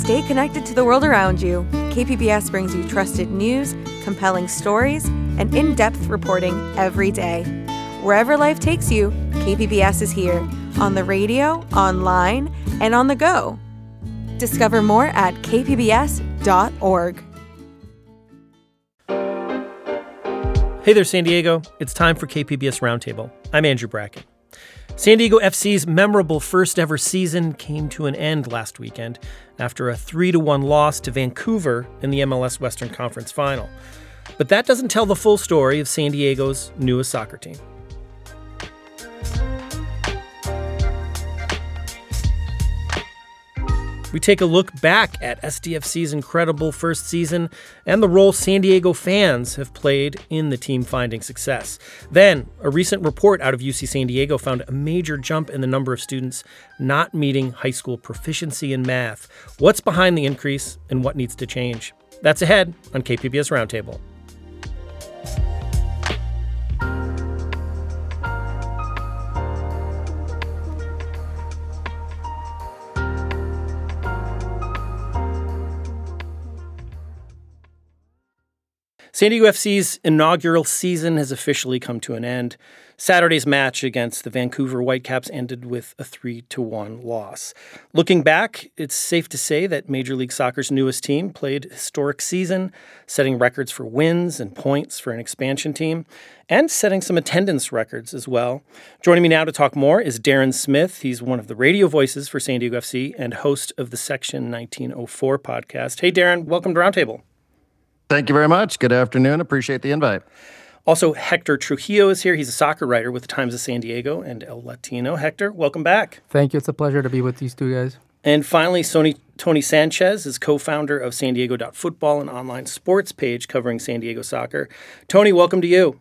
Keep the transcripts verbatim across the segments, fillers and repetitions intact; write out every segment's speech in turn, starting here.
Stay connected to the world around you. K P B S brings you trusted news, compelling stories, and in-depth reporting every day. Wherever life takes you, K P B S is here, on the radio, online, and on the go. Discover more at k p b s dot org. Hey there, San Diego. It's time for K P B S Roundtable. I'm Andrew Bracken. San Diego F C's memorable first-ever season came to an end last weekend after a three to one loss to Vancouver in the M L S Western Conference Final. But that doesn't tell the full story of San Diego's newest soccer team. We take a look back at S D F C's incredible first season and the role San Diego fans have played in the team finding success. Then, a recent report out of U C San Diego found a major jump in the number of students not meeting high school proficiency in math. What's behind the increase and what needs to change? That's ahead on K P B S Roundtable. San Diego F C's inaugural season has officially come to an end. Saturday's match against the Vancouver Whitecaps ended with a three to one loss. Looking back, it's safe to say that Major League Soccer's newest team played a historic season, setting records for wins and points for an expansion team, and setting some attendance records as well. Joining me now to talk more is Darren Smith. He's one of the radio voices for San Diego F C and host of the Section nineteen oh four podcast. Hey, Darren, welcome to Roundtable. Thank you very much. Good afternoon. Appreciate the invite. Also, Hector Trujillo is here. He's a soccer writer with the Times of San Diego and El Latino. Hector, welcome back. Thank you. It's a pleasure to be with these two guys. And finally, Sony, Tony Sanchez is co-founder of San Diego dot football, an online sports page covering San Diego soccer. Tony, welcome to you.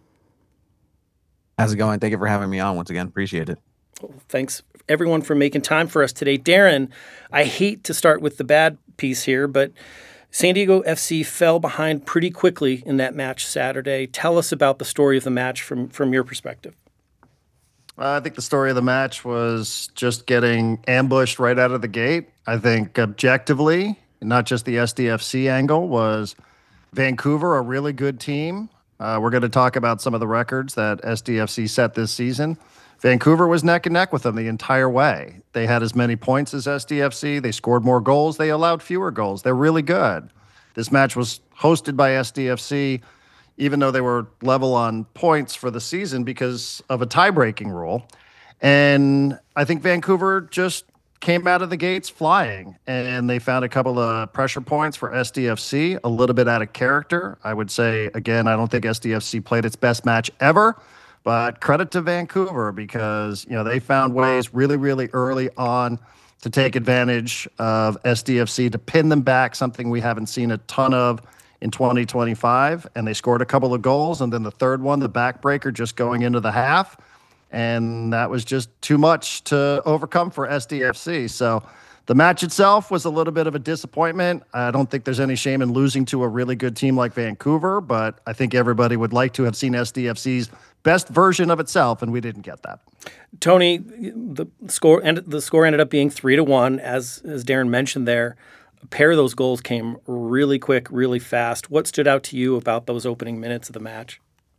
How's it going? Thank you for having me on once again. Appreciate it. Well, thanks, everyone, for making time for us today. Darren, I hate to start with the bad piece here, but San Diego F C fell behind pretty quickly in that match Saturday. Tell us about the story of the match from, from your perspective. Uh, I think the story of the match was just getting ambushed right out of the gate. I think objectively, not just the S D F C angle, was Vancouver a really good team. Uh, we're going to talk about some of the records that S D F C set this season. Vancouver was neck and neck with them the entire way. They had as many points as S D F C. They scored more goals. They allowed fewer goals. They're really good. This match was hosted by S D F C, even though they were level on points for the season because of a tie-breaking rule. And I think Vancouver just came out of the gates flying, and they found a couple of pressure points for S D F C, a little bit out of character. I would say, again, I don't think S D F C played its best match ever. But credit to Vancouver because, you know, they found ways really, really early on to take advantage of S D F C to pin them back, something we haven't seen a ton of in twenty twenty-five. And they scored a couple of goals. And then the third one, the backbreaker, just going into the half. And that was just too much to overcome for S D F C. So the match itself was a little bit of a disappointment. I don't think there's any shame in losing to a really good team like Vancouver, but I think everybody would like to have seen S D F C's best version of itself, and we didn't get that. Tony, the score ended, the score ended up being three to one, as as Darren mentioned there. A pair of those goals came really quick, really fast. What stood out to you about those opening minutes of the match?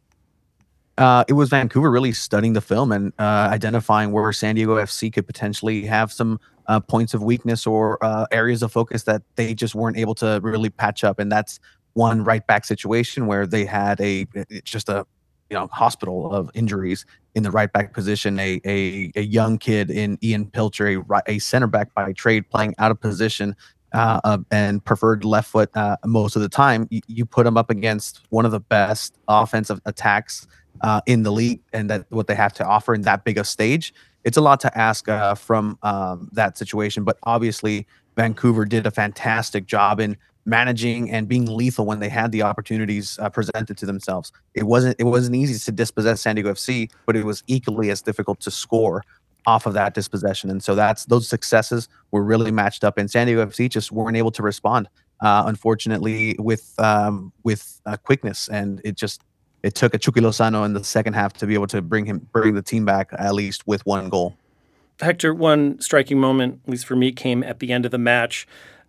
Uh, it was Vancouver really studying the film and uh, identifying where San Diego F C could potentially have some uh, points of weakness or uh, areas of focus that they just weren't able to really patch up. And that's one right back situation where they had a just a you know hospital of injuries in the right back position. A a, a young kid in Ian Pilcher, a, a center back by trade, playing out of position. Uh, uh, and preferred left foot uh, most of the time. You, you put them up against one of the best offensive attacks uh, in the league, and that what they have to offer in that big a stage. It's a lot to ask uh, from um, that situation, but obviously Vancouver did a fantastic job in managing and being lethal when they had the opportunities uh, presented to themselves. It wasn't it wasn't easy to dispossess San Diego F C, but it was equally as difficult to score off of that dispossession. And so that's those successes were really matched up, and San Diego F C just weren't able to respond, uh, unfortunately, with um, with uh, quickness. And it just it took a Chucky Lozano in the second half to be able to bring him bring the team back at least with one goal. Hector, one striking moment, at least for me, came at the end of the match.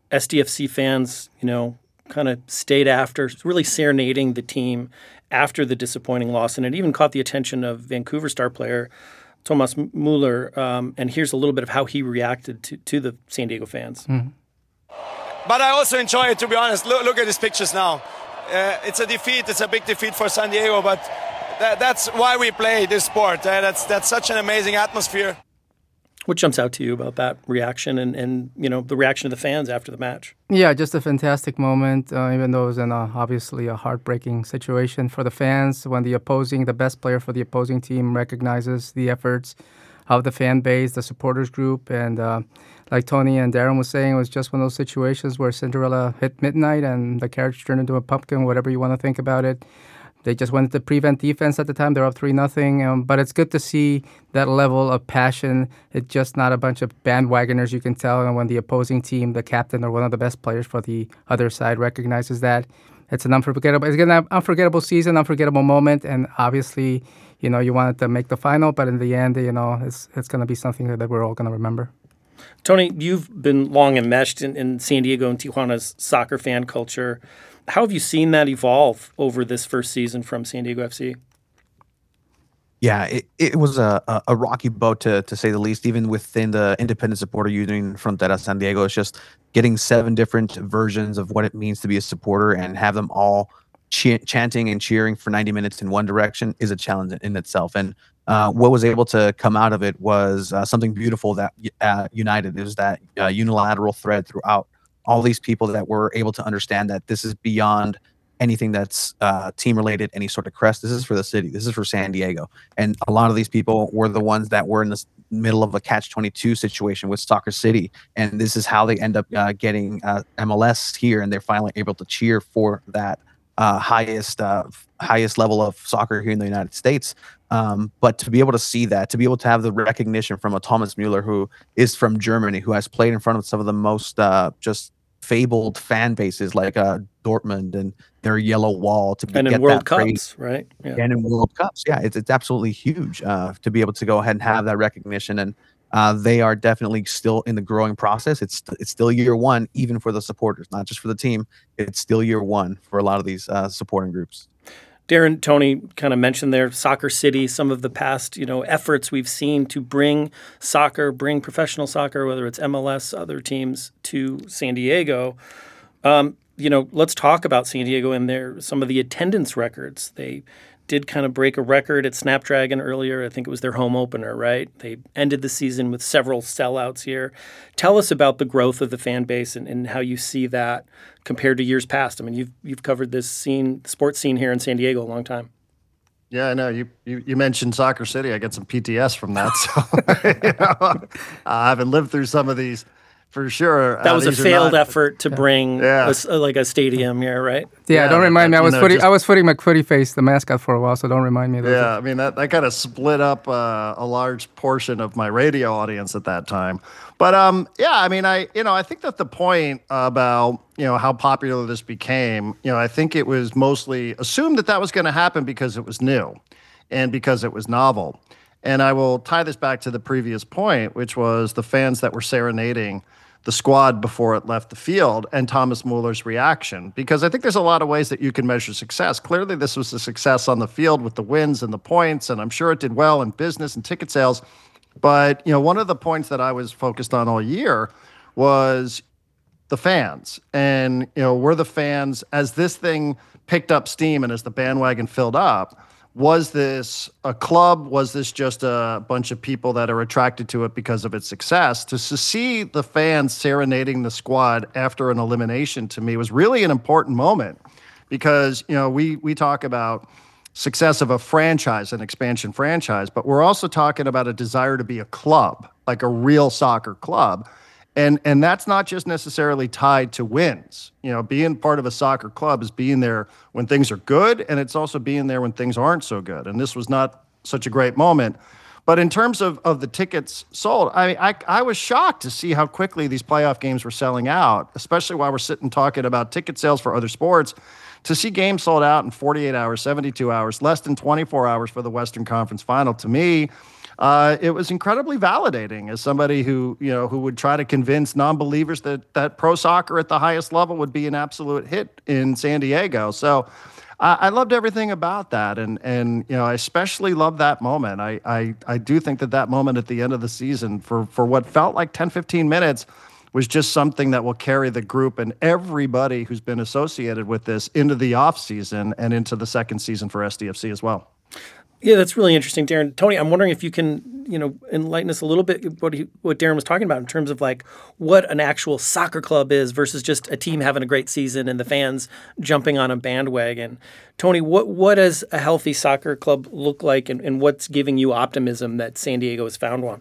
S D F C fans, you know, kind of stayed after, really serenading the team after the disappointing loss. And it even caught the attention of Vancouver star player Thomas Muller. Um, and here's a little bit of how he reacted to, to the San Diego fans. Mm-hmm. But I also enjoy it, to be honest. Look, look at these pictures now. Uh, it's a defeat. It's a big defeat for San Diego, but that, that's why we play this sport. Uh, that's that's such an amazing atmosphere. What jumps out to you about that reaction and, and you know the reaction of the fans after the match? Yeah, just a fantastic moment, uh, even though it was in a, obviously a heartbreaking situation for the fans when the opposing, the best player for the opposing team recognizes the efforts of the fan base, the supporters group. And uh, like Tony and Darren was saying, it was just one of those situations where Cinderella hit midnight and the carriage turned into a pumpkin, whatever you want to think about it. They just went to prevent defense at the time. They're up three nothing. Um, but it's good to see that level of passion. It's just not a bunch of bandwagoners, you can tell. And when the opposing team, the captain or one of the best players for the other side recognizes that, it's an unforgettable, it's an unforgettable season, unforgettable moment. And obviously, you know, you wanted to make the final, but in the end, you know, it's it's going to be something that we're all going to remember. Tony, you've been long enmeshed in, in San Diego and Tijuana's soccer fan culture. How have you seen that evolve over this first season from San Diego F C? Yeah, it, it was a, a rocky boat to to say the least. Even within the independent supporter union Frontera San Diego, it's just getting seven different versions of what it means to be a supporter and have them all ch- chanting and cheering for ninety minutes in one direction is a challenge in itself. And uh, what was able to come out of it was uh, something beautiful that uh, united. It was that uh, unilateral thread throughout. All these people that were able to understand that this is beyond anything that's uh, team related, any sort of crest. This is for the city. This is for San Diego. And a lot of these people were the ones that were in the middle of a catch twenty-two situation with Soccer City. And this is how they end up uh, getting uh, M L S here. And they're finally able to cheer for that uh, highest uh, highest level of soccer here in the United States. Um, but to be able to see that, to be able to have the recognition from a Thomas Muller, who is from Germany, who has played in front of some of the most uh, just fabled fan bases like uh, Dortmund and their yellow wall to and get in World that Cups, praise. right? Yeah. And in World Cups, yeah, it's it's absolutely huge uh, to be able to go ahead and have that recognition. And uh, they are definitely still in the growing process. It's it's still year one, even for the supporters, not just for the team. It's still year one for a lot of these uh, supporting groups. Darren, Tony kind of mentioned there, Soccer City, some of the past, you know, efforts we've seen to bring soccer, bring professional soccer, whether it's M L S, other teams, to San Diego. Um, you know, let's talk about San Diego and their some of the attendance records. They did kind of break a record at Snapdragon earlier. I think it was their home opener, right? They ended the season with several sellouts here. Tell us about the growth of the fan base and, and how you see that compared to years past. I mean, you've you've covered this scene, sports scene here in San Diego a long time. Yeah, I know. You, you you mentioned Soccer City. I get some P T S from that. So, you know, I haven't lived through some of these for sure. That uh, was a failed not, effort to bring yeah. a, like a stadium here, right? Yeah, yeah don't remind me. I was know, footing, just, I was footing McFooty Face, the mascot, for a while, so don't remind me. Of yeah, it. I mean, that, that kind of split up uh, a large portion of my radio audience at that time. But um, yeah, I mean, I you know, I think that the point about you know how popular this became, you know, I think it was mostly assumed that that was going to happen because it was new, and because it was novel. And I will tie this back to the previous point, which was the fans that were serenading the squad before it left the field and Thomas Muller's reaction, because I think there's a lot of ways that you can measure success. Clearly, this was a success on the field with the wins and the points, and I'm sure it did well in business and ticket sales. But, you know, one of the points that I was focused on all year was the fans. And, you know, were the fans, as this thing picked up steam and as the bandwagon filled up, was this a club? Was this just a bunch of people that are attracted to it because of its success? To see the fans serenading the squad after an elimination, to me, was really an important moment, because, you know, we we talk about success of a franchise, an expansion franchise, but we're also talking about a desire to be a club, like a real soccer club. And and that's not just necessarily tied to wins. You know, being part of a soccer club is being there when things are good, and it's also being there when things aren't so good. And this was not such a great moment. But in terms of, of the tickets sold, I, I I was shocked to see how quickly these playoff games were selling out, especially while we're sitting talking about ticket sales for other sports. To see games sold out in forty-eight hours, seventy-two hours, less than twenty-four hours for the Western Conference Final, to me, uh, it was incredibly validating as somebody who, you know, who would try to convince non-believers that that pro soccer at the highest level would be an absolute hit in San Diego. So I, I loved everything about that. And, and, you know, I especially loved that moment. I, I, I do think that that moment at the end of the season for, for what felt like ten, fifteen minutes was just something that will carry the group and everybody who's been associated with this into the off season and into the second season for S D F C as well. Yeah, that's really interesting, Darren. Tony, I'm wondering if you can, you know, enlighten us a little bit what he, what Darren was talking about in terms of like what an actual soccer club is versus just a team having a great season and the fans jumping on a bandwagon. Tony, what what does a healthy soccer club look like, and, and what's giving you optimism that San Diego has found one?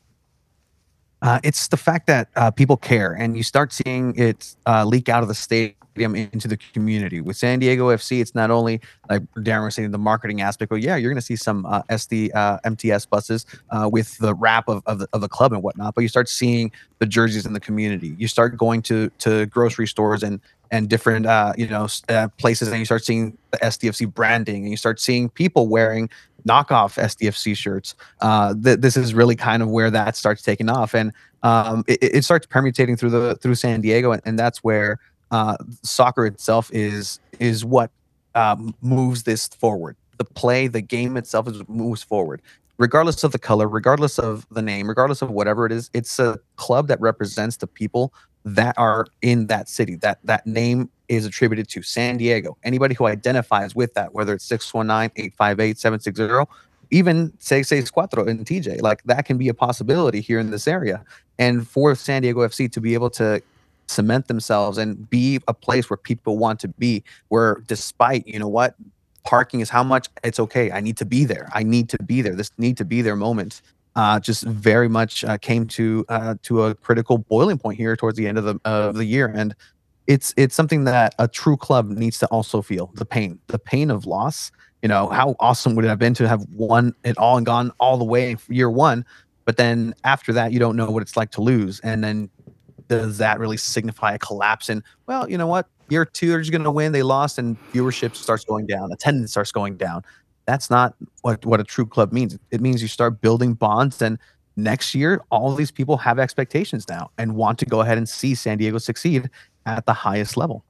Uh, it's the fact that uh, people care, and you start seeing it uh, leak out of the stadium into the community. With San Diego F C, it's not only, like Darren was saying, the marketing aspect, but yeah, you're going to see some uh, S D uh, M T S buses uh, with the wrap of, of, the, of the club and whatnot, but you start seeing the jerseys in the community. You start going to to grocery stores and and different uh, you know uh, places, and you start seeing the S D F C branding, and you start seeing people wearing knockoff S D F C shirts. Uh, th- this is really kind of where that starts taking off, and um, it, it starts permutating through the through San Diego, and, and that's where uh, soccer itself is is what um, moves this forward. The play, the game itself, is moves forward, regardless of the color, regardless of the name, regardless of whatever it is. It's a club that represents the people that are in that city. That that name is attributed to San Diego. Anybody who identifies with that, whether it's six one nine, eight five eight, seven six zero, even seis seis cuatro in T J, like that can be a possibility here in this area. And for San Diego F C to be able to cement themselves and be a place where people want to be, where despite, you know what, parking is how much, it's okay. I need to be there. I need to be there. This need to be there moment uh, just very much uh, came to uh, to a critical boiling point here towards the end of the of the year. And it's it's something that a true club needs to also feel, the pain, the pain of loss. You know, how awesome would it have been to have won it all and gone all the way for year one, but then after that, you don't know what it's like to lose. And then does that really signify a collapse? And well, you know what? Year two, they're just going to win. They lost, and viewership starts going down. Attendance starts going down. That's not what, what a true club means. It means you start building bonds, and next year, all these people have expectations now and want to go ahead and see San Diego succeed at the highest level.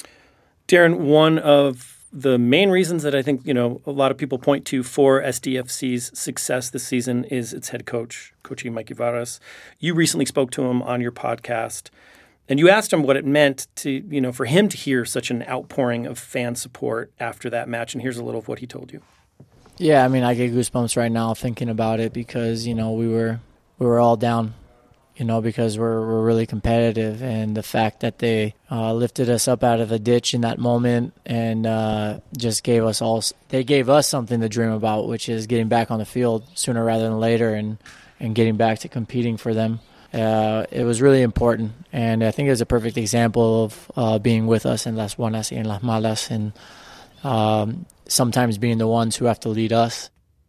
Darren, one of the main reasons that I think, you know, a lot of people point to for S D F C's success this season is its head coach, Coach Mikey Varas. You recently spoke to him on your podcast, and you asked him what it meant to, you know, for him to hear such an outpouring of fan support after that match. And here's a little of what he told you. Yeah, I mean, I get goosebumps right now thinking about it because, you know, we were we were all down, you know, because we're we're really competitive, and the fact that they uh, lifted us up out of the ditch in that moment and uh, just gave us all they gave us something to dream about, which is getting back on the field sooner rather than later and and getting back to competing for them. Uh, it was really important, and I think it was a perfect example of uh, being with us in las buenas y en las malas, and um, sometimes being the ones who have to lead us.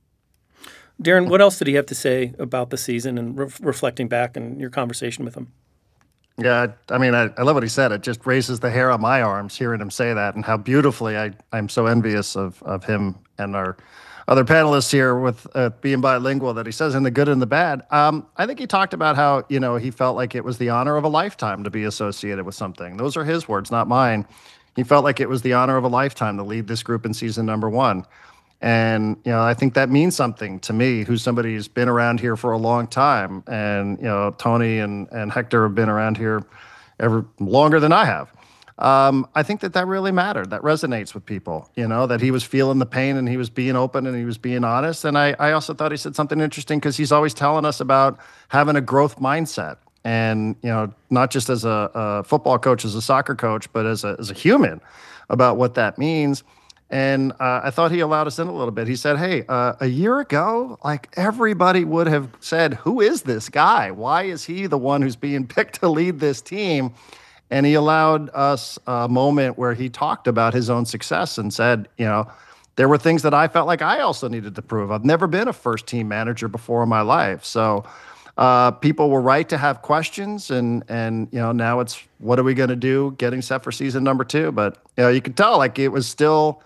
Darren, what else did he have to say about the season and re- reflecting back on your conversation with him? Yeah, I mean, I, I love what he said. It just raises the hair on my arms hearing him say that, and how beautifully I, I'm so envious of, of him and our other panelists here with uh, being bilingual, that he says in the good and the bad. Um, I think he talked about how, you know, he felt like it was the honor of a lifetime to be associated with something. Those are his words, not mine. He felt like it was the honor of a lifetime to lead this group in season number one. And, you know, I think that means something to me, who's somebody who's been around here for a long time. And, you know, Tony and, and Hector have been around here ever longer than I have. Um, I think that that really mattered. That resonates with people, you know, that he was feeling the pain and he was being open and he was being honest. And I, I also thought he said something interesting, because he's always telling us about having a growth mindset. And, you know, not just as a, a football coach, as a soccer coach, but as a, as a human, about what that means. And uh, I thought he allowed us in a little bit. He said, hey, uh, a year ago, like, everybody would have said, who is this guy? Why is he the one who's being picked to lead this team? And he allowed us a moment where he talked about his own success and said, you know, there were things that I felt like I also needed to prove. I've never been a first team manager before in my life. So uh, people were right to have questions. And, and, you know, now it's, what are we going to do getting set for season number two? But, you know, you could tell, like, it was still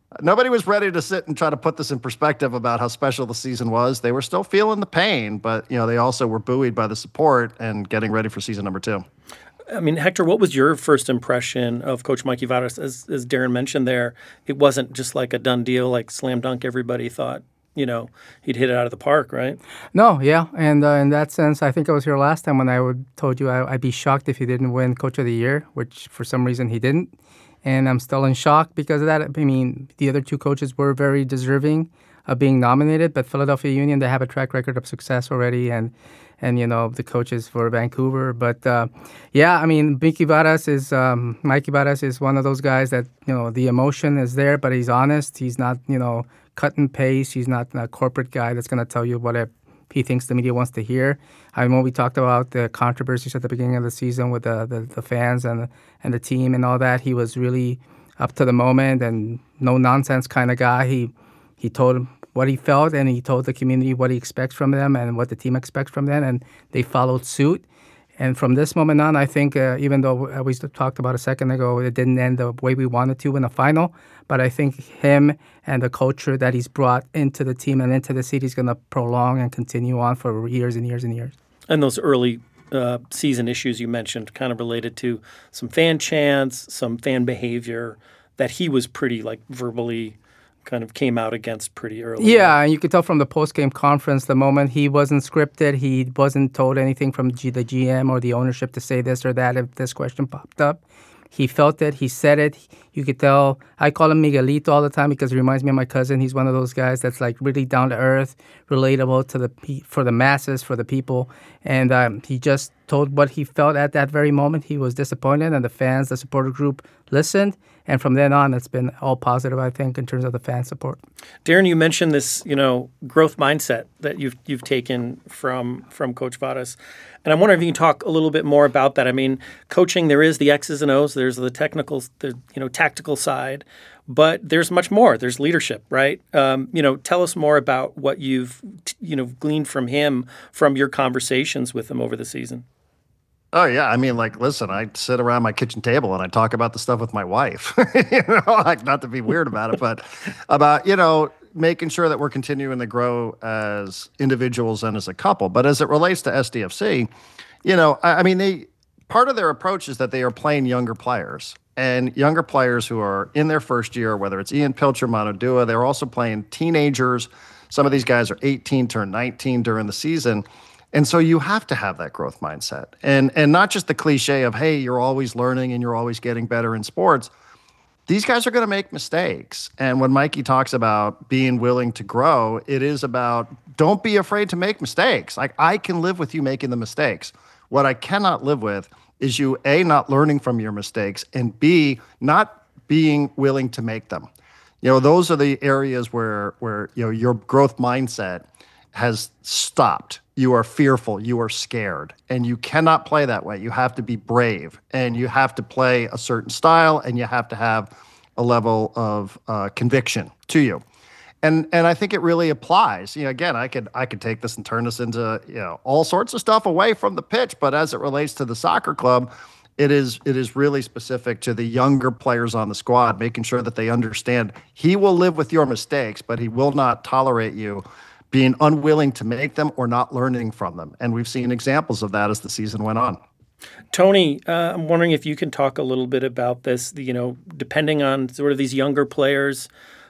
nobody was ready to sit and try to put this in perspective about how special the season was. They were still feeling the pain, but you know, they also were buoyed by the support and getting ready for season number two. I mean, Hector, what was your first impression of Coach Mikey Varas? As, as Darren mentioned there, it wasn't just like a done deal, like slam dunk. Everybody thought, you know, he'd hit it out of the park, right? No, yeah. And uh, in that sense, I think I was here last time when I would told you I, I'd be shocked if he didn't win Coach of the Year, which for some reason he didn't. And I'm still in shock because of that. I mean, the other two coaches were very deserving of being nominated, but Philadelphia Union, they have a track record of success already, and and you know the coaches for Vancouver. But uh, yeah, I mean, Mikey Varas is um, Mikey Varas is one of those guys that you know the emotion is there, but he's honest. He's not you know cut and paste. He's not a corporate guy that's going to tell you what a, he thinks the media wants to hear. I mean, when we talked about the controversies at the beginning of the season with the the, the fans and and the team and all that, he was really up to the moment and no nonsense kind of guy. He he told him what he felt, and he told the community what he expects from them and what the team expects from them, and they followed suit. And from this moment on, I think, uh, even though we talked about a second ago, it didn't end the way we wanted to in the final, but I think him and the culture that he's brought into the team and into the city is going to prolong and continue on for years and years and years. And those early uh, season issues you mentioned kind of related to some fan chants, some fan behavior that he was pretty, like, verbally kind of came out against pretty early. Yeah, and you could tell from the post-game conference the moment he wasn't scripted, he wasn't told anything from G- the G M or the ownership to say this or that if this question popped up. He felt it. He said it. You could tell. I call him Miguelito all the time because he reminds me of my cousin. He's one of those guys that's like really down to earth, relatable to the for the masses, for the people. And um, he just told what he felt at that very moment. He was disappointed, and the fans, the supporter group, listened. And from then on, it's been all positive, I think, in terms of the fan support. Darren, you mentioned this, you know, growth mindset that you've you've taken from from Coach Varas, and I'm wondering if you can talk a little bit more about that. I mean, coaching, there is the X's and O's, there's the technical, the you know, tactical side, but there's much more. There's leadership, right? Um, you know, tell us more about what you've you know gleaned from him from your conversations with him over the season. Oh, yeah. I mean, like, listen, I sit around my kitchen table and I talk about the stuff with my wife, you know, like not to be weird about it, but about, you know, making sure that we're continuing to grow as individuals and as a couple. But as it relates to S D F C, you know, I, I mean, they part of their approach is that they are playing younger players and younger players who are in their first year, whether it's Ian Pilcher, Manu Dua, they're also playing teenagers. Some of these guys are eighteen, turn nineteen during the season. And so you have to have that growth mindset and and not just the cliche of, hey, you're always learning and you're always getting better in sports. These guys are going to make mistakes. And when Mikey talks about being willing to grow, it is about don't be afraid to make mistakes. Like I can live with you making the mistakes. What I cannot live with is you, A, not learning from your mistakes, and B, not being willing to make them. You know, those are the areas where where you know your growth mindset has stopped. You are fearful, you are scared, and you cannot play that way. You have to be brave, and you have to play a certain style, and you have to have a level of uh, conviction to you. And and I think it really applies. You know, again, I could I could take this and turn this into, you know, all sorts of stuff away from the pitch, but as it relates to the soccer club, it is it is really specific to the younger players on the squad, making sure that they understand he will live with your mistakes, but he will not tolerate you being unwilling to make them or not learning from them. And we've seen examples of that as the season went on. Tony, uh, I'm wondering if you can talk a little bit about this, you know, depending on sort of these younger players,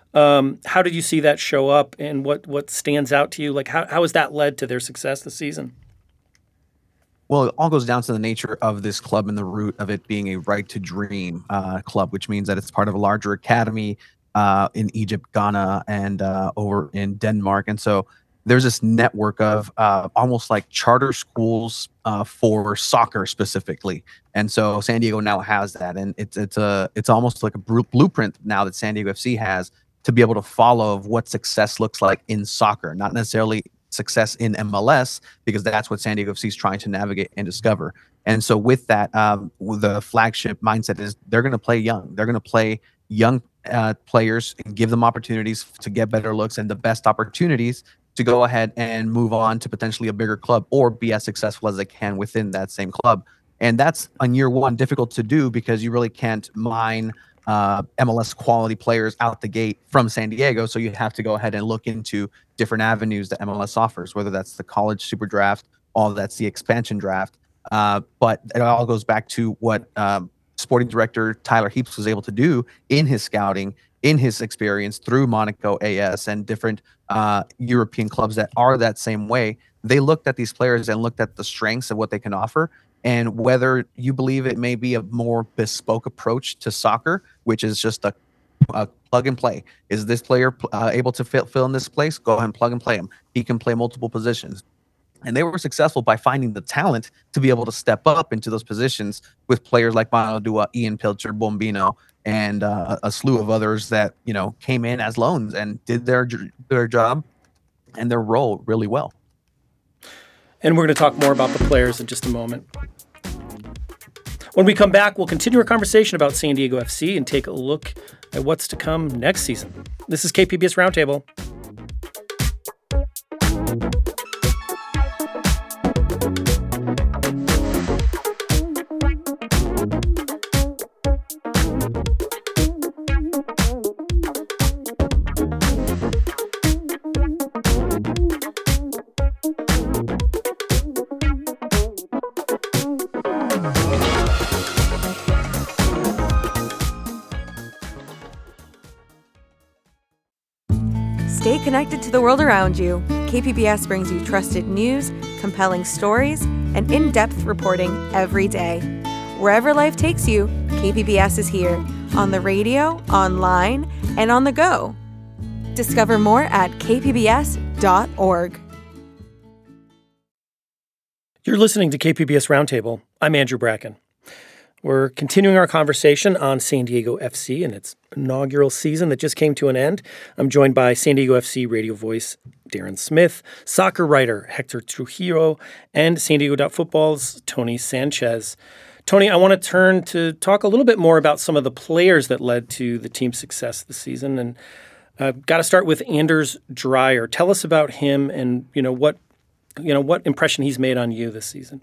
um, how did you see that show up and what, what stands out to you? Like, how, how has that led to their success this season? Well, it all goes down to the nature of this club and the root of it being a right to dream uh, club, which means that it's part of a larger academy Uh, in Egypt, Ghana, and uh, over in Denmark. And so there's this network of uh, almost like charter schools uh, for soccer specifically. And so San Diego now has that. And it's it's a it's almost like a blueprint now that San Diego F C has to be able to follow of what success looks like in soccer, not necessarily success in M L S, because that's what San Diego F C is trying to navigate and discover. And so with that, um, with the flagship mindset is they're going to play young. They're going to play young uh, players and give them opportunities to get better looks and the best opportunities to go ahead and move on to potentially a bigger club or be as successful as they can within that same club. And that's on year one difficult to do because you really can't mine uh, M L S quality players out the gate from San Diego. So you have to go ahead and look into different avenues that M L S offers, whether that's the college super draft, or that's the expansion draft. Uh, but it all goes back to what um, sporting director Tyler Heaps was able to do in his scouting, in his experience through Monaco A S and different uh, European clubs that are that same way. They looked at these players and looked at the strengths of what they can offer. And whether you believe it may be a more bespoke approach to soccer, which is just a, a plug and play. Is this player uh, able to fill, fill in this place? Go ahead and plug and play him. He can play multiple positions. And they were successful by finding the talent to be able to step up into those positions with players like Mano Dua, Ian Pilcher, Bombino, and uh, a slew of others that, you know, came in as loans and did their their job and their role really well. And we're going to talk more about the players in just a moment. When we come back, we'll continue our conversation about San Diego F C and take a look at what's to come next season. This is K P B S Roundtable. Stay connected to the world around you. K P B S brings you trusted news, compelling stories, and in-depth reporting every day. Wherever life takes you, K P B S is here, on the radio, online, and on the go. Discover more at k p b s dot org. You're listening to K P B S Roundtable. I'm Andrew Bracken. We're continuing our conversation on San Diego F C and its inaugural season that just came to an end. I'm joined by San Diego F C radio voice Darren Smith, soccer writer Hector Trujillo, and San Diego Football's Tony Sanchez. Tony, I want to turn to talk a little bit more about some of the players that led to the team's success this season. And I've got to start with Anders Dreyer. Tell us about him and, you know, what, you know, what impression he's made on you this season.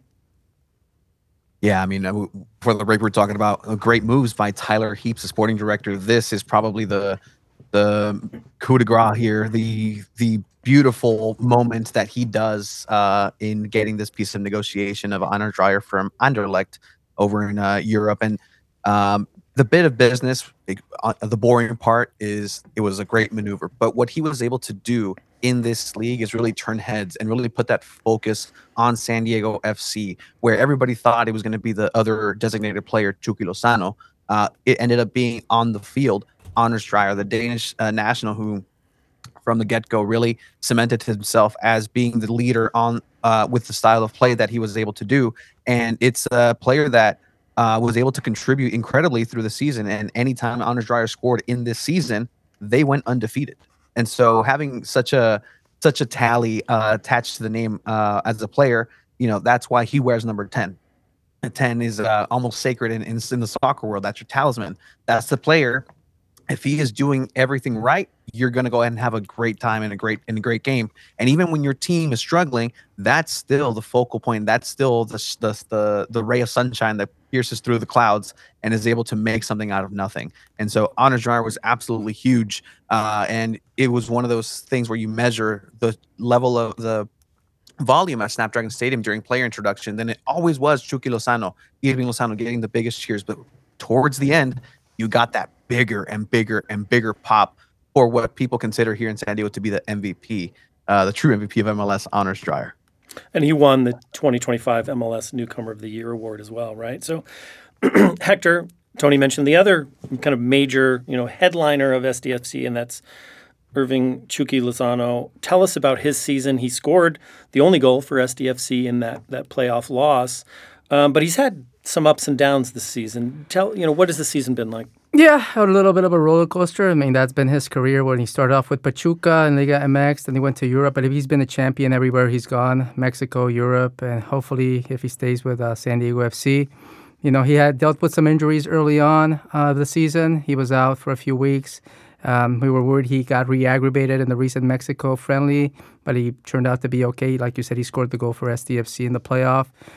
Yeah, I mean, for the break, we're talking about great moves by Tyler Heaps, the sporting director. This is probably the the coup de grace here, the the beautiful moment that he does uh, in getting this piece of negotiation of Anders Dreyer from Anderlecht over in uh, Europe. And um, the bit of business, uh, the boring part is it was a great maneuver. But what he was able to do in this league is really turn heads and really put that focus on San Diego F C, where everybody thought it was going to be the other designated player, Chucky Lozano. Uh, it ended up being on the field, Anders Dreyer, the Danish uh, national, who from the get-go really cemented himself as being the leader on uh, with the style of play that he was able to do. And it's a player that uh, was able to contribute incredibly through the season. And anytime Anders Dreyer scored in this season, they went undefeated. And so having such a such a tally uh, attached to the name uh, as a player, you know, that's why he wears number ten. And ten is uh, almost sacred in, in, in the soccer world. That's your talisman. That's the player. If he is doing everything right, you're going to go ahead and have a great time in a great in a great game. And even when your team is struggling, that's still the focal point. That's still the the the, the ray of sunshine that pierces through the clouds and is able to make something out of nothing. And so Anders Dreyer was absolutely huge. Uh, and it was one of those things where you measure the level of the volume at Snapdragon Stadium during player introduction. Then it always was Chucky Lozano, Irving Lozano getting the biggest cheers. But towards the end, you got that bigger and bigger and bigger pop for what people consider here in San Diego to be the M V P, uh, the true M V P of M L S, Anders Dreyer. And he won the twenty twenty-five M L S Newcomer of the Year award as well, right? So, Hector, Tony mentioned the other kind of major, you know, headliner of S D F C, and that's Irving Chucky Lozano. Tell us about his season. He scored the only goal for S D F C in that that playoff loss, um, but he's had some ups and downs this season. Tell you know what has the season been like? Yeah, a little bit of a roller coaster. I mean, that's been his career when he started off with Pachuca and Liga M X, then he went to Europe. But he's been a champion everywhere he's gone, Mexico, Europe, and hopefully if he stays with uh, San Diego F C. You know, he had dealt with some injuries early on uh, the season. He was out for a few weeks. Um, we were worried he got re-aggravated in the recent Mexico friendly, but he turned out to be okay. Like you said, he scored the goal for S D F C in the playoff.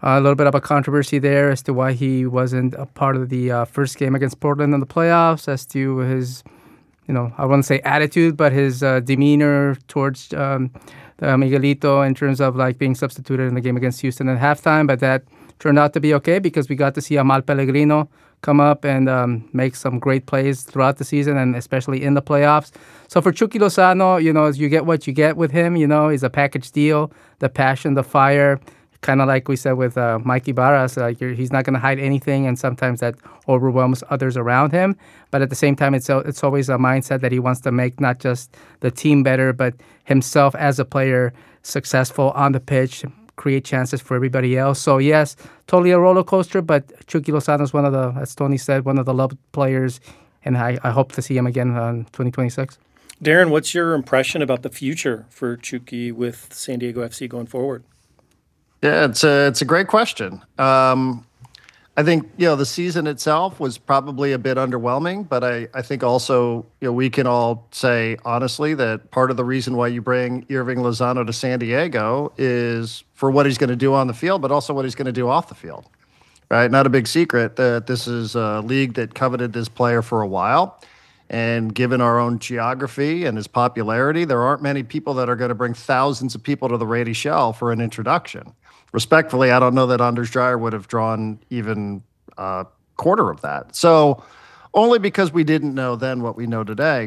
Uh, a little bit of a controversy there as to why he wasn't a part of the uh, first game against Portland in the playoffs, as to his, you know, I wouldn't say attitude, but his uh, demeanor towards um, uh, Miguelito in terms of like being substituted in the game against Houston at halftime. But that turned out to be okay because we got to see Amal Pellegrino come up and um, make some great plays throughout the season and especially in the playoffs. So for Chucky Lozano, you know, you get what you get with him. You know, he's a package deal, the passion, the fire. Kind of like we said with uh, Mikey Barras, like you're, he's not going to hide anything, and sometimes that overwhelms others around him. But at the same time, it's it's always a mindset that he wants to make not just the team better, but himself as a player successful on the pitch, create chances for everybody else. So yes, totally a roller coaster, but Chucky Lozano is one of the, as Tony said, one of the loved players, and I, I hope to see him again in twenty twenty-six. Darren, what's your impression about the future for Chucky with San Diego F C going forward? Yeah, it's a it's a great question. Um, I think you know the season itself was probably a bit underwhelming, but I, I think also you know we can all say honestly that part of the reason why you bring Irving Lozano to San Diego is for what he's going to do on the field, but also what he's going to do off the field. Right? Not a big secret that this is a league that coveted this player for a while. And given our own geography and his popularity, there aren't many people that are going to bring thousands of people to the Rady Shell for an introduction. Respectfully, I don't know that Anders Dreyer would have drawn even a quarter of that. So only because we didn't know then what we know today.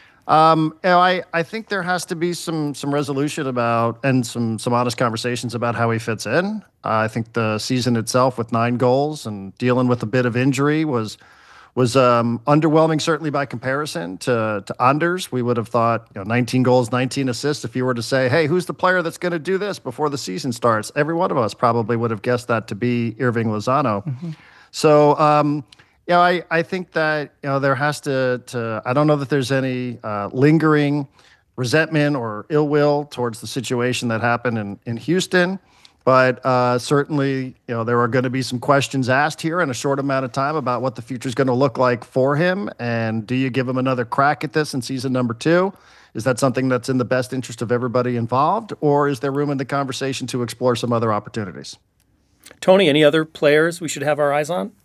Um, you know, I, I think there has to be some some resolution about and some some honest conversations about how he fits in. Uh, I think the season itself with nine goals and dealing with a bit of injury was was um, underwhelming, certainly by comparison to to Anders. We would have thought, you know, nineteen goals, nineteen assists. If you were to say, hey, who's the player that's going to do this before the season starts? Every one of us probably would have guessed that to be Irving Lozano. Mm-hmm. So, um, you know, I, I think that, you know, there has to, to I don't know that there's any uh, lingering resentment or ill will towards the situation that happened in, in Houston. But uh, certainly, you know, there are going to be some questions asked here in a short amount of time about what the future is going to look like for him. And do you give him another crack at this in season number two? Is that something that's in the best interest of everybody involved? Or is there room in the conversation to explore some other opportunities? Tony, any other players we should have our eyes on?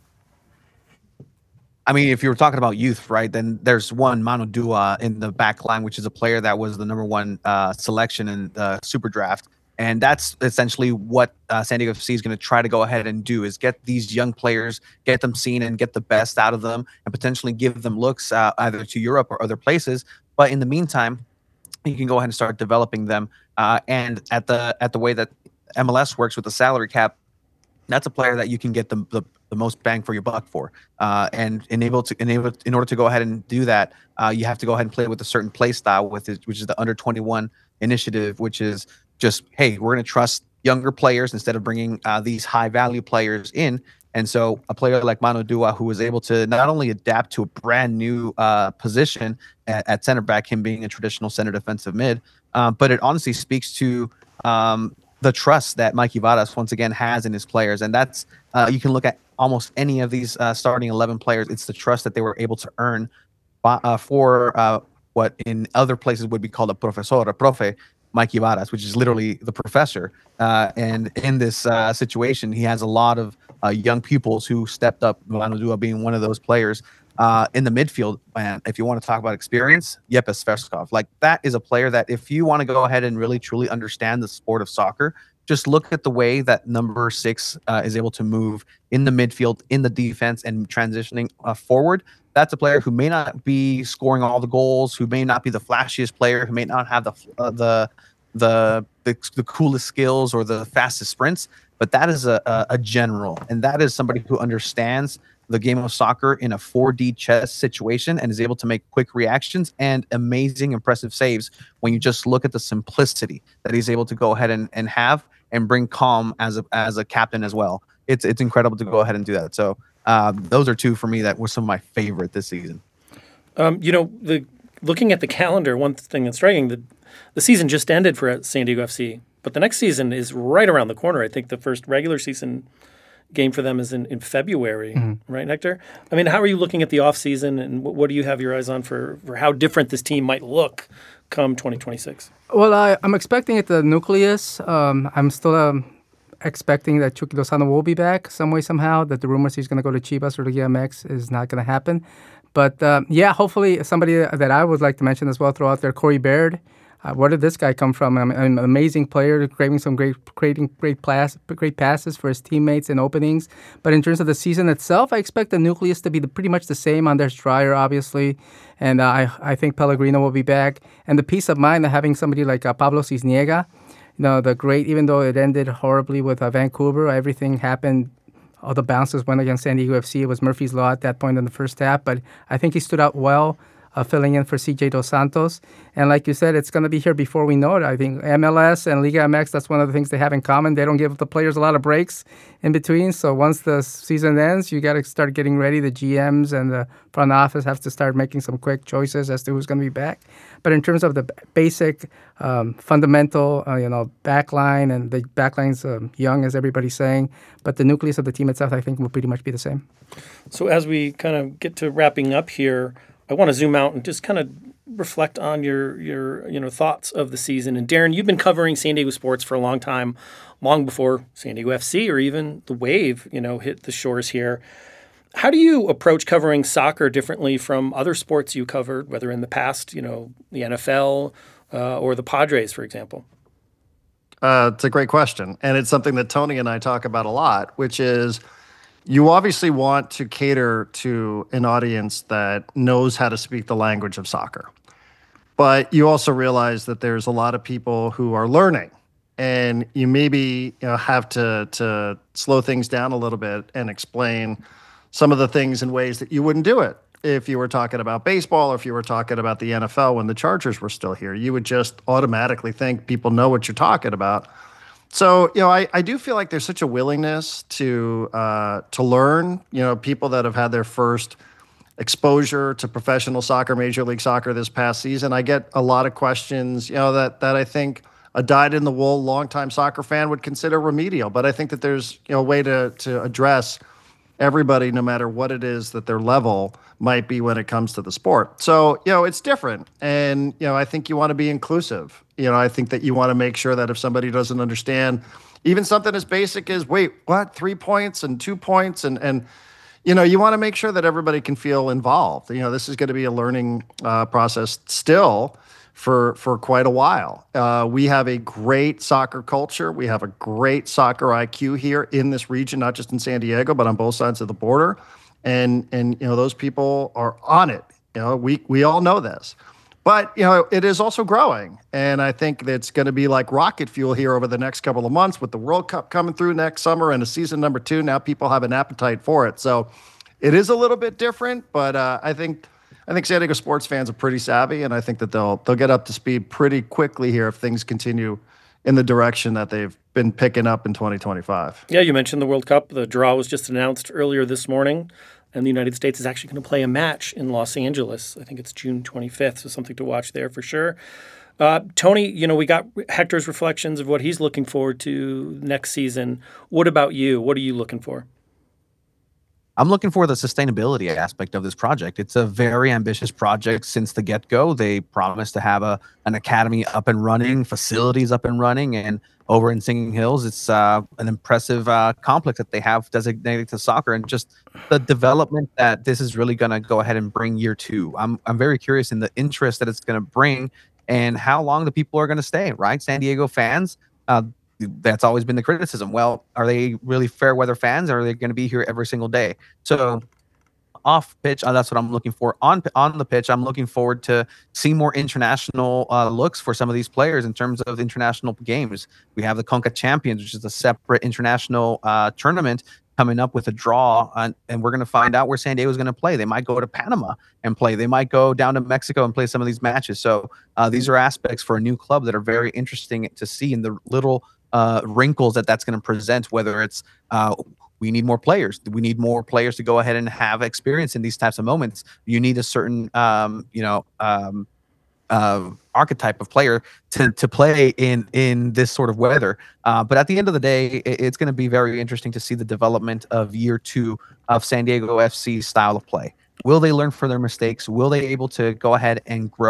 I mean, if you were talking about youth, right, then there's one, Manu Dua, in the back line, which is a player that was the number one uh, selection in the Super Draft. And that's essentially what uh, San Diego F C is going to try to go ahead and do, is get these young players, get them seen and get the best out of them and potentially give them looks uh, either to Europe or other places. But in the meantime, you can go ahead and start developing them. Uh, and at the at the way that M L S works with the salary cap, that's a player that you can get the, the, the most bang for your buck for. Uh, and enable to enable in order to go ahead and do that, uh, you have to go ahead and play with a certain play style, with it, which is the under twenty-one initiative, which is just, hey, we're going to trust younger players instead of bringing uh, these high value players in. And so a player like Manu Dua, who was able to not only adapt to a brand new uh, position at, at center back, him being a traditional center defensive mid, um, but it honestly speaks to um, the trust that Mikey Varas once again has in his players. And that's, uh, you can look at almost any of these uh, starting eleven players. It's the trust that they were able to earn uh, for uh, what in other places would be called a profesor, a profe, Mikey Varas, which is literally the professor. Uh, and in this uh, situation, he has a lot of uh, young pupils who stepped up, Manu Dua being one of those players. Uh, in the midfield, man, if you want to talk about experience, Yepes Verskov. Like, that is a player that if you want to go ahead and really, truly understand the sport of soccer, just look at the way that number six uh, is able to move in the midfield, in the defense, and transitioning uh, forward. That's a player who may not be scoring all the goals, who may not be the flashiest player, who may not have the uh, the, the the the coolest skills or the fastest sprints, but that is a, a, a general, and that is somebody who understands the game of soccer in a four D chess situation and is able to make quick reactions and amazing, impressive saves when you just look at the simplicity that he's able to go ahead and, and have and bring calm as a as a captain as well. It's it's incredible to go ahead and do that. So uh, those are two for me that were some of my favorite this season. Um, you know, the looking at the calendar, one thing that's striking, the the season just ended for San Diego F C, but the next season is right around the corner. I think the first regular season game for them is in, in February, mm-hmm. right, Nectar? I mean, how are you looking at the offseason, and what, what do you have your eyes on for, for how different this team might look come twenty twenty-six? Well, I, I'm expecting it the nucleus. Um, I'm still um, expecting that Chucky Lozano will be back some way, somehow, that the rumors he's going to go to Chivas or Liga M X is not going to happen. But, uh, yeah, hopefully somebody that I would like to mention as well, throw out there, Corey Baird. Uh, where did this guy come from? I mean, an amazing player, creating some great, creating great, pass, great passes for his teammates and openings. But in terms of the season itself, I expect the nucleus to be the, pretty much the same. Anders Dreyer, obviously, and uh, I, I think Pellegrino will be back. And the peace of mind of having somebody like uh, Pablo Cisniega, you know, the great, even though it ended horribly with uh, Vancouver, everything happened. All the bounces went against San Diego F C. It was Murphy's Law at that point in the first half, but I think he stood out well. Uh, filling in for C J Dos Santos. And like you said, it's going to be here before we know it. I think M L S and Liga M X, that's one of the things they have in common. They don't give the players a lot of breaks in between. So once the season ends, you got to start getting ready. The G Ms and the front office have to start making some quick choices as to who's going to be back. But in terms of the basic, um, fundamental, uh, you know, backline, and the backline's um, young, as everybody's saying, but the nucleus of the team itself, I think, will pretty much be the same. So as we kind of get to wrapping up here, I want to zoom out and just kind of reflect on your your you know thoughts of the season. And Darren, you've been covering San Diego sports for a long time, long before San Diego F C or even the Wave, you know, hit the shores here. How do you approach covering soccer differently from other sports you covered, whether in the past, you know, the N F L uh, or the Padres, for example? Uh, it's a great question, and it's something that Tony and I talk about a lot, which is, you obviously want to cater to an audience that knows how to speak the language of soccer. But you also realize that there's a lot of people who are learning, and you maybe you know, have to, to slow things down a little bit and explain some of the things in ways that you wouldn't do it if you were talking about baseball or if you were talking about the N F L when the Chargers were still here. You would just automatically think people know what you're talking about. So, you know, I, I do feel like there's such a willingness to uh, to learn. You know, people that have had their first exposure to professional soccer, Major League Soccer this past season. I get a lot of questions, you know, that that I think a dyed-in-the-wool longtime soccer fan would consider remedial. But I think that there's, you know, a way to to address everybody, no matter what it is that their level might be when it comes to the sport. So, you know, it's different. And, you know, I think you want to be inclusive. You know, I think that you want to make sure that if somebody doesn't understand even something as basic as, wait, what, three points and two points? And, and you know, you want to make sure that everybody can feel involved. You know, this is going to be a learning uh, process still for for quite a while. Uh, we have a great soccer culture. We have a great soccer I Q here in this region, not just in San Diego, but on both sides of the border. And, and you know, those people are on it. You know, we we all know this. But, you know, it is also growing. And I think it's going to be like rocket fuel here over the next couple of months with the World Cup coming through next summer and a season number two. Now people have an appetite for it. So it is a little bit different, but uh, I think I think San Diego sports fans are pretty savvy, and I think that they'll they'll get up to speed pretty quickly here if things continue in the direction that they've been picking up in twenty twenty-five. Yeah, you mentioned the World Cup. The draw was just announced earlier this morning, and the United States is actually going to play a match in Los Angeles. I think it's June twenty-fifth, so something to watch there for sure. Uh, Tony, you know, we got Hector's reflections of what he's looking forward to next season. What about you? What are you looking for? I'm looking for the sustainability aspect of this project. It's a very ambitious project since the get-go. They promised to have a an academy up and running, facilities up and running, and over in Singing Hills, it's uh, an impressive uh, complex that they have designated to soccer, and just the development that this is really going to go ahead and bring year two. I'm I'm very curious in the interest that it's going to bring and how long the people are going to stay, right? San Diego fans, uh, that's always been the criticism. Well, are they really fair weather fans, or are they going to be here every single day? So off pitch, uh, that's what I'm looking for. On on the pitch, I'm looking forward to seeing more international uh, looks for some of these players in terms of international games. We have the Conca Champions, which is a separate international uh, tournament coming up with a draw, on, and we're going to find out where San Diego is going to play. They might go to Panama and play. They might go down to Mexico and play some of these matches. So uh, these are aspects for a new club that are very interesting to see in the little uh, wrinkles that that's going to present, whether it's uh, we need more players. We need more players to go ahead and have experience in these types of moments. You need a certain, um, you know, um, uh, archetype of player to to play in in this sort of weather. Uh, but at the end of the day, it, it's going to be very interesting to see the development of year two of San Diego F C's style of play. Will they learn from their mistakes? Will they able to go ahead and grow?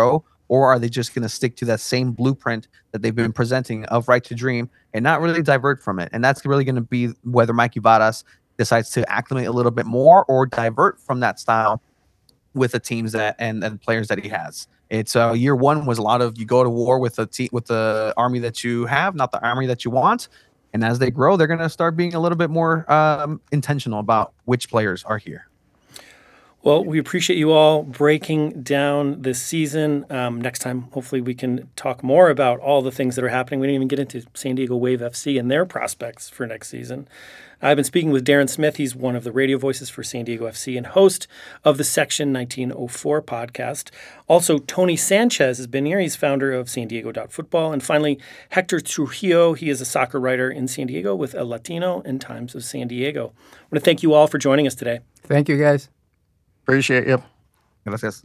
or are they just going to stick to that same blueprint that they've been presenting of Right to Dream and not really divert from it? And that's really going to be whether Mikey Varas decides to acclimate a little bit more or divert from that style with the teams that and, and players that he has. It's uh, year one was a lot of you go to war with the te- with the army that you have, not the army that you want. And as they grow, they're going to start being a little bit more um, intentional about which players are here. Well, we appreciate you all breaking down this season. Um, next time, hopefully, we can talk more about all the things that are happening. We didn't even get into San Diego Wave F C and their prospects for next season. I've been speaking with Darren Smith. He's one of the radio voices for San Diego F C and host of the Section nineteen oh four podcast. Also, Tony Sanchez has been here. He's founder of San Diego Football. And finally, Hector Trujillo. He is a soccer writer in San Diego with El Latino and Times of San Diego. I want to thank you all for joining us today. Thank you, guys. Appreciate you. Gracias.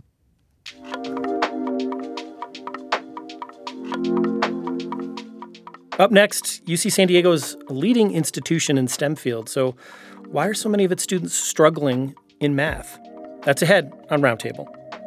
Up next, U C San Diego is a leading institution in STEM field. So why are so many of its students struggling in math? That's ahead on Roundtable.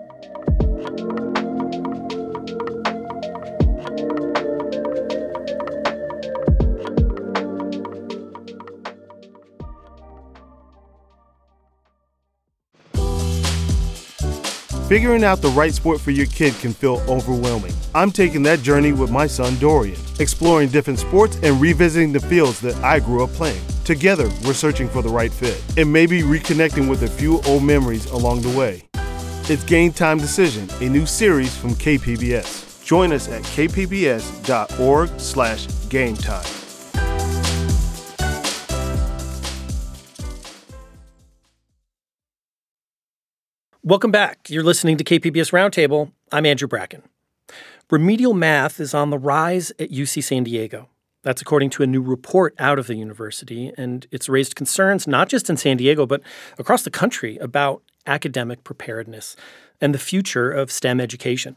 Figuring out the right sport for your kid can feel overwhelming. I'm taking that journey with my son Dorian, exploring different sports and revisiting the fields that I grew up playing. Together, we're searching for the right fit and maybe reconnecting with a few old memories along the way. It's Game Time Decision, a new series from K P B S. Join us at k p b s dot org slash game time. Welcome back. You're listening to K P B S Roundtable. I'm Andrew Bracken. Remedial math is on the rise at U C San Diego. That's according to a new report out of the university, and it's raised concerns not just in San Diego, but across the country about academic preparedness and the future of STEM education.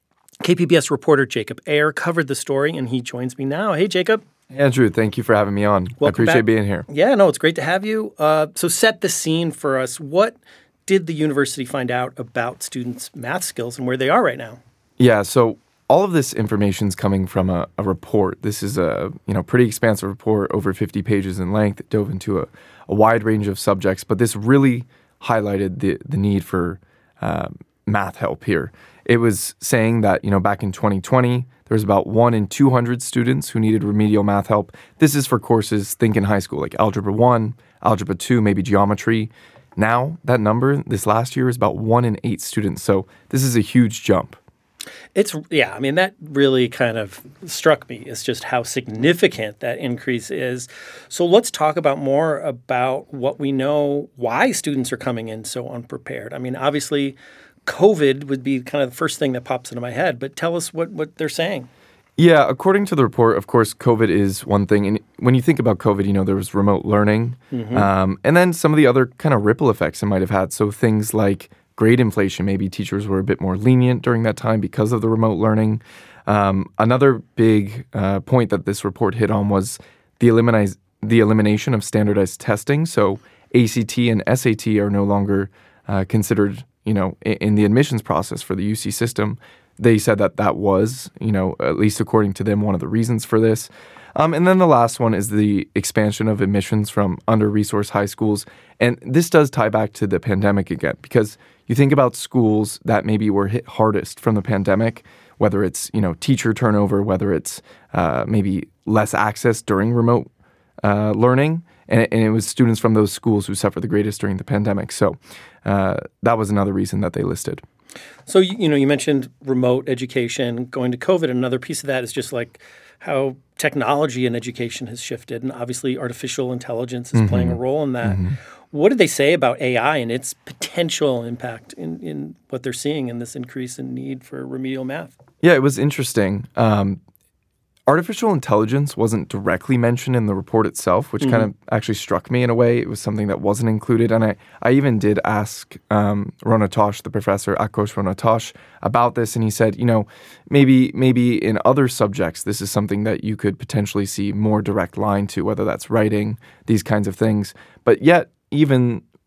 K P B S reporter Jacob Ayer covered the story, and he joins me now. Hey, Jacob. Andrew, thank you for having me on. Welcome I appreciate back. being here. Yeah, no, it's great to have you. Uh, so set the scene for us. What did the university find out about students' math skills and where they are right now? Yeah, so all of this information is coming from a, a report. This is a you know pretty expansive report, over fifty pages in length. It dove into a, a wide range of subjects, but this really highlighted the, the need for uh, math help here. It was saying that, you know, back in twenty twenty, there was about one in two hundred students who needed remedial math help. This is for courses, think in high school, like Algebra one, Algebra two, maybe Geometry. Now, that number this last year is about one in eight students. So this is a huge jump. It's, yeah, I mean, that really kind of struck me. It's just how significant that increase is. So let's talk about more about what we know, why students are coming in so unprepared. I mean, obviously, COVID would be kind of the first thing that pops into my head, but tell us what, what they're saying. Yeah, according to the report, of course, COVID is one thing. And when you think about COVID, you know, there was remote learning, mm-hmm. um, and then some of the other kind of ripple effects it might have had. So things like grade inflation, maybe teachers were a bit more lenient during that time because of the remote learning. Um, another big uh, point that this report hit on was the, eliminize, the elimination of standardized testing. So A C T and S A T are no longer uh, considered, you know, in, in the admissions process for the U C system. They said that that was, you know, at least according to them, one of the reasons for this. Um, and then the last one is the expansion of admissions from under-resourced high schools. And this does tie back to the pandemic again, because you think about schools that maybe were hit hardest from the pandemic, whether it's, you know, teacher turnover, whether it's uh, maybe less access during remote uh, learning. And it, and it was students from those schools who suffered the greatest during the pandemic. So uh, that was another reason that they listed. So, you know, you mentioned remote education going to COVID. Another piece of that is just like how technology in education has shifted. And obviously, artificial intelligence is mm-hmm. playing a role in that. Mm-hmm. What did they say about A I and its potential impact in, in what they're seeing in this increase in need for remedial math? Yeah, it was interesting. Um, artificial intelligence wasn't directly mentioned in the report itself, which mm-hmm. kind of actually struck me in a way. It was something that wasn't included. And I, I even did ask um, Ronatosh, the professor, Akos Ronatosh, about this. And he said, you know, maybe maybe in other subjects, this is something that you could potentially see more direct line to, whether that's writing, these kinds of things. But yet, even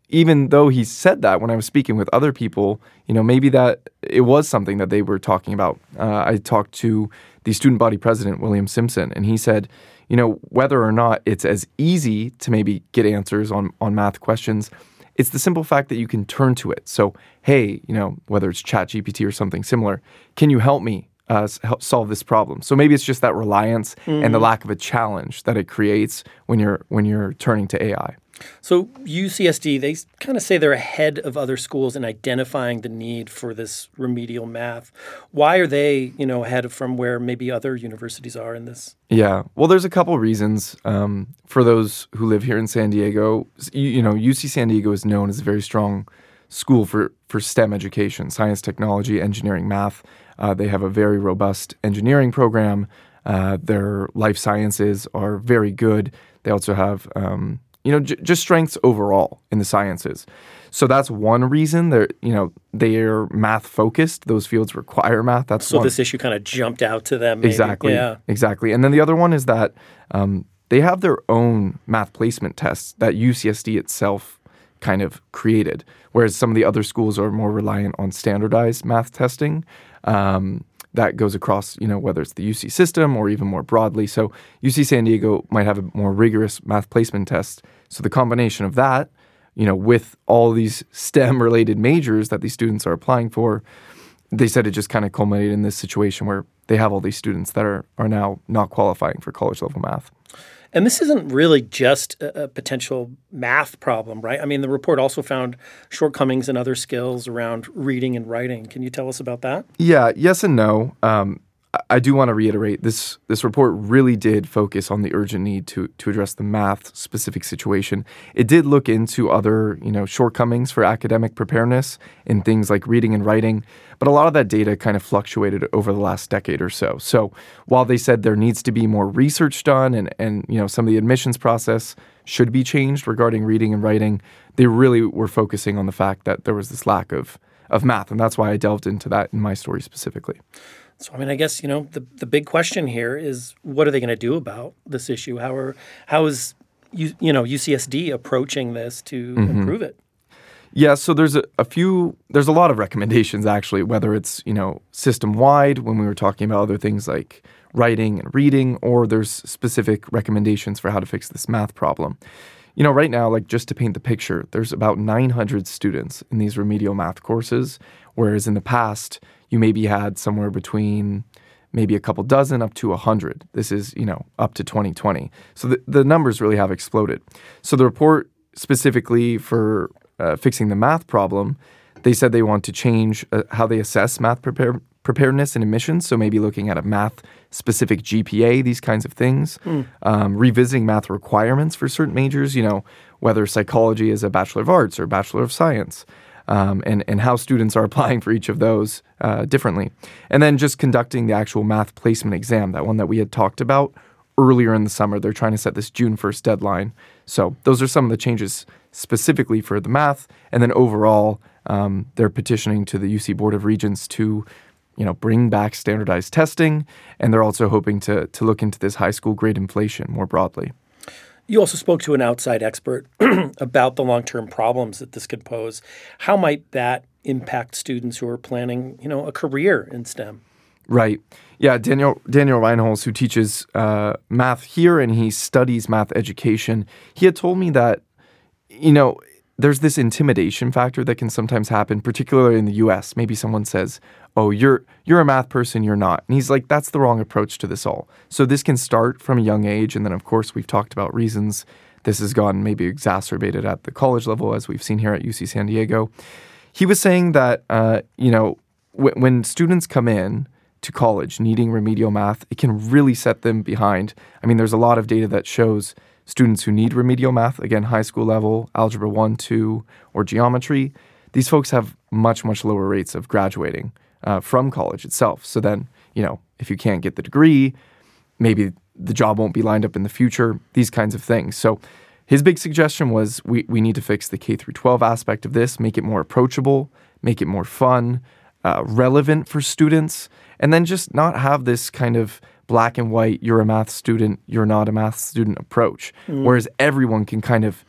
even though he said that, when I was speaking with other people, you know, maybe that it was something that they were talking about. Uh, I talked to the student body president, William Simpson, and he said, you know, whether or not it's as easy to maybe get answers on, on math questions, it's the simple fact that you can turn to it. So, hey, you know, whether it's ChatGPT or something similar, can you help me uh, help solve this problem? So maybe it's just that reliance mm-hmm. and the lack of a challenge that it creates when you're when you're turning to A I. So U C S D, they kind of say they're ahead of other schools in identifying the need for this remedial math. Why are they, you know, ahead from where maybe other universities are in this? Yeah, well, there's a couple reasons. Um, for those who live here in San Diego, you, you know, U C San Diego is known as a very strong school for, for STEM education, science, technology, engineering, math. Uh, they have a very robust engineering program. Uh, their life sciences are very good. They also have... Um, You know, j- just strengths overall in the sciences. So that's one reason they're, you know, they're math focused. Those fields require math. That's so one. This issue kind of jumped out to them. Maybe. Exactly. Yeah. Exactly. And then the other one is that um, they have their own math placement tests that U C S D itself kind of created, whereas some of the other schools are more reliant on standardized math testing. Um, that goes across, you know, whether it's the U C system or even more broadly. So U C San Diego might have a more rigorous math placement test. So the combination of that, you know, with all these STEM-related majors that these students are applying for, they said it just kind of culminated in this situation where they have all these students that are, are now not qualifying for college-level math. And this isn't really just a, a potential math problem, right? I mean, the report also found shortcomings in other skills around reading and writing. Can you tell us about that? Yeah, yes and no. Um, I do want to reiterate, this this report really did focus on the urgent need to to address the math-specific situation. It did look into other, you know, shortcomings for academic preparedness in things like reading and writing, but a lot of that data kind of fluctuated over the last decade or so. So while they said there needs to be more research done and, and you know, some of the admissions process should be changed regarding reading and writing, they really were focusing on the fact that there was this lack of, of math, and that's why I delved into that in my story specifically. So, I mean, I guess, you know, the the big question here is, what are they going to do about this issue? How are how is, you, you know, U C S D approaching this to mm-hmm. improve it? Yeah, so there's a, a few, there's a lot of recommendations, actually, whether it's, you know, system-wide, when we were talking about other things like writing and reading, or there's specific recommendations for how to fix this math problem. You know, right now, like, just to paint the picture, there's about nine hundred students in these remedial math courses, whereas in the past, you maybe had somewhere between maybe a couple dozen up to one hundred. This is, you know, up to twenty twenty. So the, the numbers really have exploded. So the report specifically for uh, fixing the math problem, they said they want to change uh, how they assess math prepare, preparedness and admissions. So maybe looking at a math-specific G P A, these kinds of things. Mm. Um, revisiting math requirements for certain majors, you know, whether psychology is a Bachelor of Arts or Bachelor of Science. Um, and, and how students are applying for each of those uh, differently. And then just conducting the actual math placement exam, that one that we had talked about earlier in the summer. They're trying to set this June first deadline. So those are some of the changes specifically for the math. And then overall, um, they're petitioning to the U C Board of Regents to, you know, bring back standardized testing. And they're also hoping to to look into this high school grade inflation more broadly. You also spoke to an outside expert about the long-term problems that this could pose. How might that impact students who are planning, you know, a career in STEM? Right. Yeah, Daniel Daniel Reinholz, who teaches uh, math here and he studies math education, he had told me that, you know, there's this intimidation factor that can sometimes happen, particularly in the U S. Maybe someone says, oh, you're you're a math person, you're not. And he's like, that's the wrong approach to this all. So this can start from a young age. And then, of course, we've talked about reasons this has gotten maybe exacerbated at the college level, as we've seen here at U C San Diego. He was saying that, uh, you know, w- when students come in to college needing remedial math, it can really set them behind. I mean, there's a lot of data that shows students who need remedial math, again, high school level, algebra one, two, or geometry, these folks have much, much lower rates of graduating uh, from college itself. So then, you know, if you can't get the degree, maybe the job won't be lined up in the future, these kinds of things. So his big suggestion was we, we need to fix the K through twelve aspect of this, make it more approachable, make it more fun, uh, relevant for students, and then just not have this kind of black and white, you're a math student, you're not a math student approach, mm. whereas everyone can kind of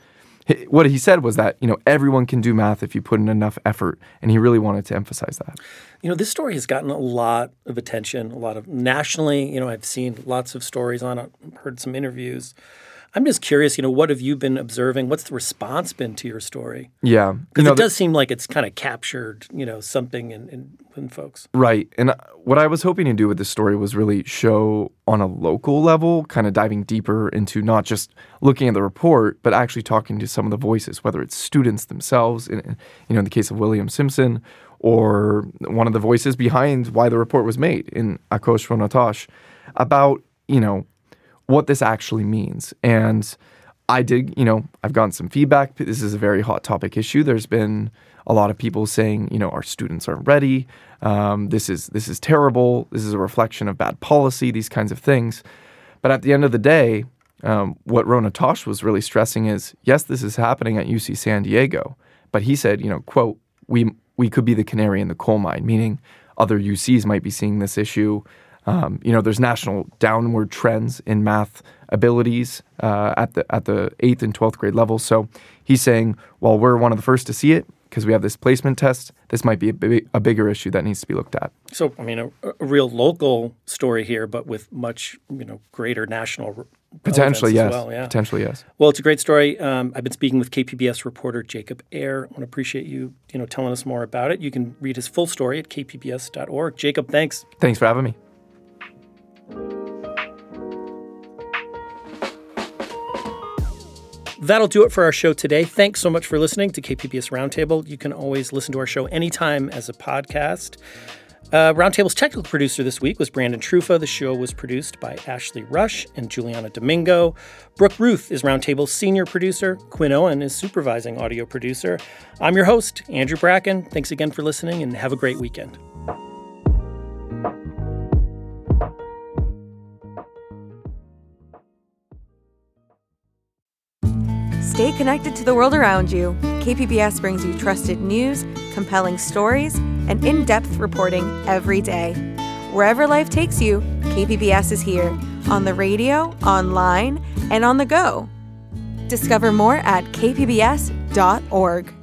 what he said was that, you know, everyone can do math if you put in enough effort. And he really wanted to emphasize that. You know, this story has gotten a lot of attention, a lot of nationally. You know, I've seen lots of stories on it, heard some interviews. I'm just curious, you know, what have you been observing? What's the response been to your story? Yeah. Because you know, it does seem like it's kind of captured, you know, something in, in, in folks. Right. And what I was hoping to do with this story was really show on a local level, kind of diving deeper into not just looking at the report, but actually talking to some of the voices, whether it's students themselves, in, you know, in the case of William Simpson, or one of the voices behind why the report was made in Akosh Ronatosh, about, you know, what this actually means. And I did, you know, I've gotten some feedback. This is a very hot topic issue. There's been a lot of people saying, you know, our students aren't ready. Um, this is this is terrible. This is a reflection of bad policy, these kinds of things. But at the end of the day, um, what Ronatosh was really stressing is, yes, this is happening at U C San Diego. But he said, you know, quote, we we could be the canary in the coal mine, meaning other U Cs might be seeing this issue. Um, you know, there's national downward trends in math abilities uh, at the at the eighth and twelfth grade level. So he's saying, well, we're one of the first to see it because we have this placement test. This might be a, big, a bigger issue that needs to be looked at. So, I mean, a, a real local story here, but with much, you know, greater national re- potentially, yes. As well, yeah. Potentially, yes. Well, it's a great story. Um, I've been speaking with K P B S reporter Jacob Ayer. I want to appreciate you, you know, telling us more about it. You can read his full story at k p b s dot org. Jacob, thanks. Thanks for having me. That'll do it for our show today. Thanks so much for listening to K P B S Roundtable. You can always listen to our show anytime as a podcast. Uh, Roundtable's technical producer this week was Brandon Trufa. The show was produced by Ashley Rush and Juliana Domingo. Brooke Ruth is Roundtable's senior producer. Quinn Owen is supervising audio producer. I'm your host, Andrew Bracken. Thanks again for listening, and have a great weekend. Stay connected to the world around you. K P B S brings you trusted news, compelling stories, and in-depth reporting every day. Wherever life takes you, K P B S is here, on the radio, online, and on the go. Discover more at k p b s dot org.